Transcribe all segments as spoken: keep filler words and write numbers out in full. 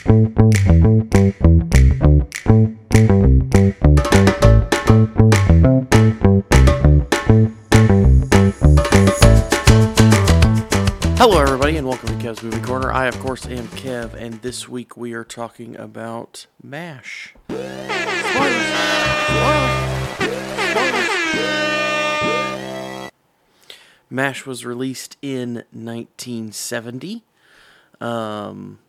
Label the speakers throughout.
Speaker 1: Hello everybody and welcome to Kev's Movie Corner. I of course am Kev, and this week we are talking about MASH. Spoilers! Spoilers! MASH was released in nineteen seventy, um,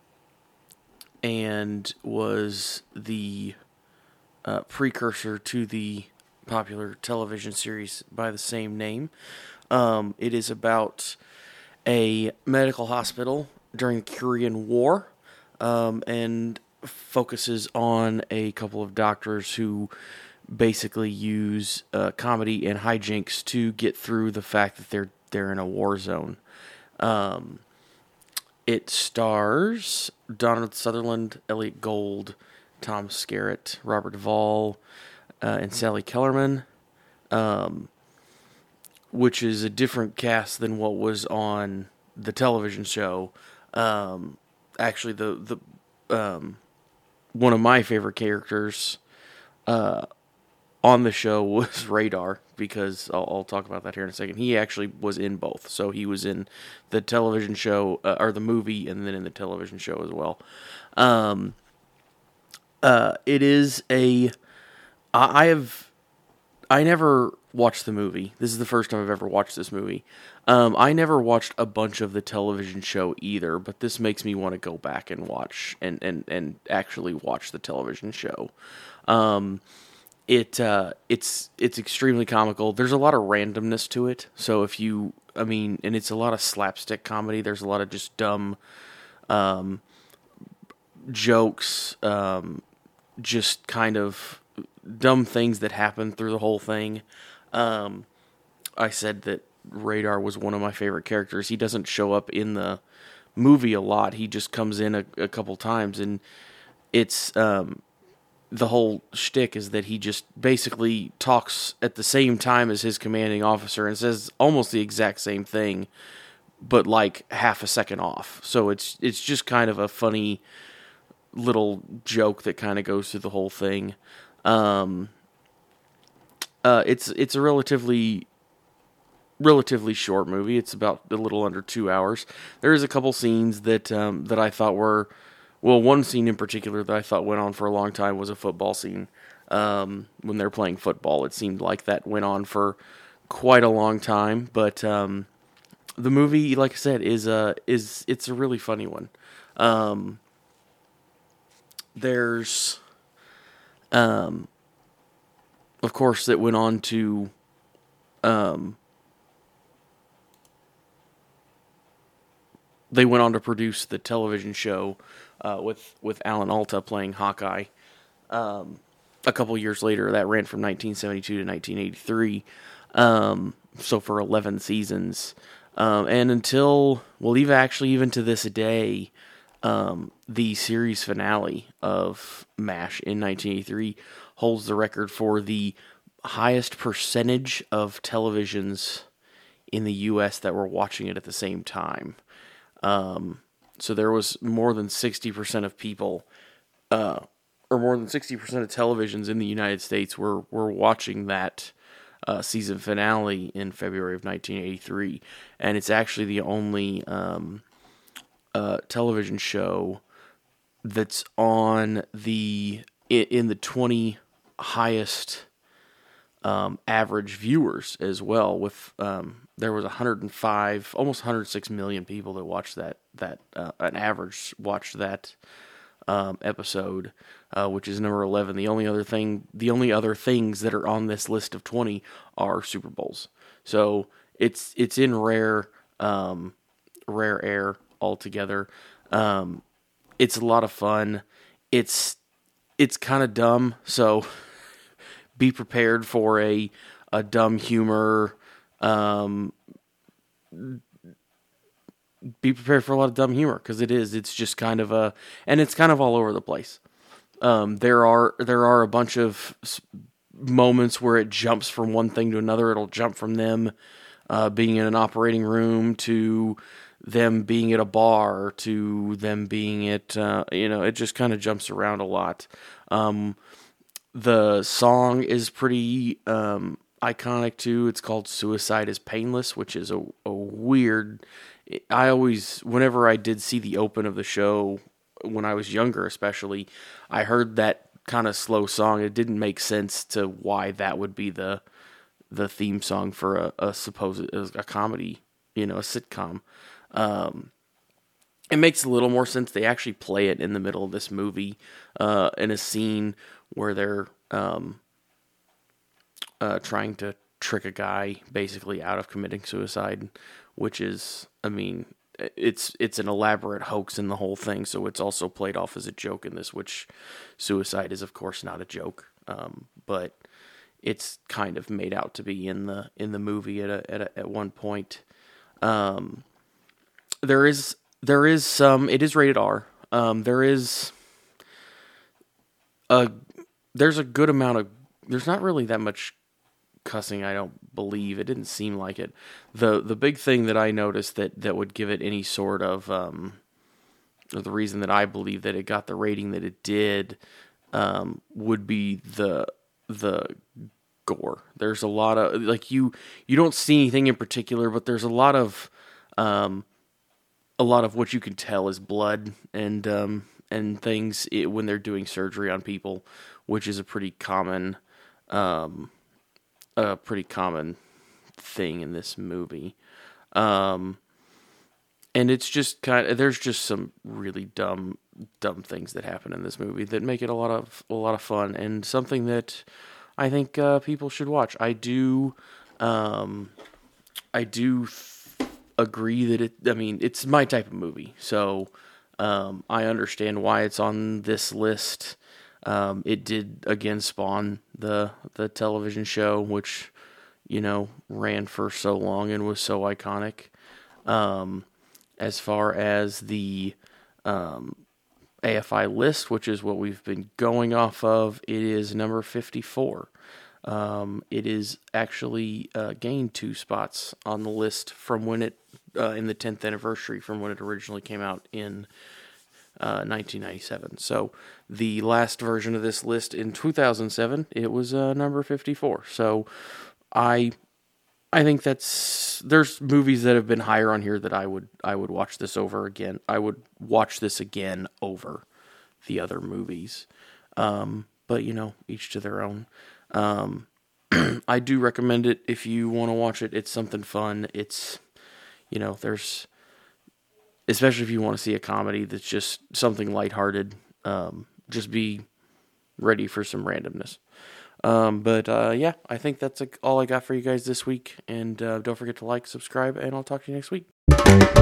Speaker 1: and was the uh, precursor to the popular television series by the same name. Um, it is about a medical hospital during the Korean War, um, and focuses on a couple of doctors who basically use uh, comedy and hijinks to get through the fact that they're they're in a war zone. Um, it stars Donald Sutherland, Elliot Gould, Tom Skerritt, Robert Duvall, uh, and Sally Kellerman. Um, which is a different cast than what was on the television show. Um, actually, the the um, one of my favorite characters uh, on the show was Radar, because I'll, I'll talk about that here in a second. He actually was in both, so he was in the television show uh, or the movie, and then in the television show as well. Um, uh, it is a I have I never watched the movie. This is the first time I've ever watched this movie. Um, I never watched a bunch of the television show either, but this makes me want to go back and watch and, and, and actually watch the television show. Um, it uh, it's it's extremely comical. There's a lot of randomness to it. So if you, I mean, and it's a lot of slapstick comedy. There's a lot of just dumb um, jokes, um, just kind of dumb things that happen through the whole thing. Um, I said that Radar was one of my favorite characters. He doesn't show up in the movie a lot. He just comes in a, a couple times, and it's um, the whole shtick is that he just basically talks at the same time as his commanding officer and says almost the exact same thing, but like half a second off. So it's it's just kind of a funny little joke that kind of goes through the whole thing. Um, uh, it's it's a relatively relatively short movie. It's about a little under two hours. There's a couple scenes that um, that I thought were, well, one scene in particular that I thought went on for a long time was a football scene. Um, when they're playing football, it seemed like that went on for quite a long time. But um, the movie, like I said, is a is it's a really funny one. Um, there's Um, of course, that went on to, um, they went on to produce the television show, uh, with, with Alan Alda playing Hawkeye, um, a couple years later. That ran from nineteen seventy-two to nineteen eighty-three, um, so for eleven seasons, um, and until, well, even actually even to this day, Um, the series finale of MASH in nineteen eighty-three holds the record for the highest percentage of televisions in the U S that were watching it at the same time. Um, so there was more than sixty percent of people, uh, or more than sixty percent of televisions in the United States were, were watching that uh, season finale in February of nineteen eighty-three. And it's actually the only Um, Uh, television show that's on the in the twenty highest um, average viewers as well. With um, there was one hundred five, almost one hundred six million people that watched that that uh, an average watched that um, episode, uh, which is number eleven. The only other thing, the only other things that are on this list of twenty are Super Bowls. So it's it's in rare um, rare air altogether. Um, it's a lot of fun. It's it's kind of dumb, so be prepared for a a dumb humor. Um, be prepared for a lot of dumb humor, because it is. It's just kind of a, and it's kind of all over the place. Um, there are there are a bunch of moments where it jumps from one thing to another. It'll jump from them uh, being in an operating room to them being at a bar to them being at, uh, you know, it just kind of jumps around a lot. Um, the song is pretty um, iconic too. It's called Suicide is Painless, which is a, a weird. I always, whenever I did see the open of the show, when I was younger especially, I heard that kind of slow song. It didn't make sense to why that would be the the theme song for a, a supposed a comedy, you know, a sitcom. Um, it makes a little more sense. They actually play it in the middle of this movie, uh, in a scene where they're um, uh, trying to trick a guy basically out of committing suicide, which is, I mean, it's it's an elaborate hoax in the whole thing. So it's also played off as a joke in this, which suicide is of course not a joke, um, but it's kind of made out to be in the in the movie at a, at a, at one point. Um, there is there is some. It is rated R. Um, there is a there's a good amount of. There's not really that much cussing, I don't believe. It didn't seem like it. The the big thing that I noticed that, that would give it any sort of um, or the reason that I believe that it got the rating that it did um, would be the the gore. There's a lot of, like, you you don't see anything in particular, but there's a lot of um, a lot of what you can tell is blood and um, and things it, when they're doing surgery on people, which is a pretty common um, a pretty common thing in this movie. Um, and it's just kind of, there's just some really dumb, dumb things that happen in this movie that make it a lot of, a lot of fun and something that I think, uh, people should watch. I do, um, I do th- agree that it, I mean, it's my type of movie. So, um, I understand why it's on this list. Um, it did again spawn the the television show, which, you know, ran for so long and was so iconic. Um, as far as the um, A F I list, which is what we've been going off of, it is number fifty-four. Um, it is actually uh, gained two spots on the list from when it uh, in the tenth anniversary from when it originally came out in Uh, nineteen ninety-seven. So the last version of this list in two thousand seven, it was uh, number fifty-four. So I I think that's, there's movies that have been higher on here that I would I would watch this over again. I would watch this again over the other movies. Um, but you know, each to their own. Um, I do recommend it if you want to watch it. It's something fun. It's, you know, there's, especially if you want to see a comedy that's just something lighthearted, um, just be ready for some randomness. Um, but uh, yeah, I think that's all I got for you guys this week. And uh, don't forget to like, subscribe, and I'll talk to you next week.